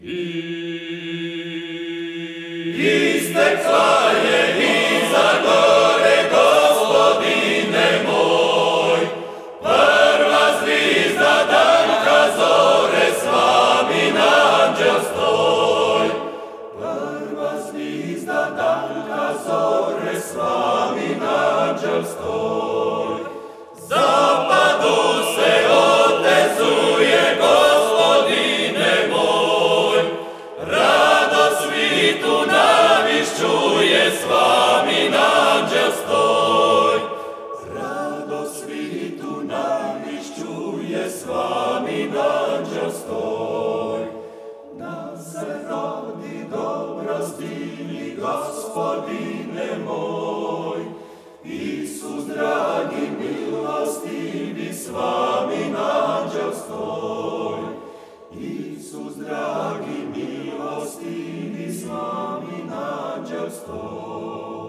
Istekla je iza gore, Gospodine moj, prva zvizda danka zore, slamin anđel stoj. Prva zvizda danka zore, slamin anđel stoj. Zapadu se otezuje, Gospodine moj, rado svitu navišćuje, slamin anđel stoj. Rado svitu navišćuje, slamin anđel stoj. Da se rodi dobrostili, Gospodine moj, Isus dragi milostivi, slamin anđel stoj. Isus dragi milostivi, slamin anđel stoj.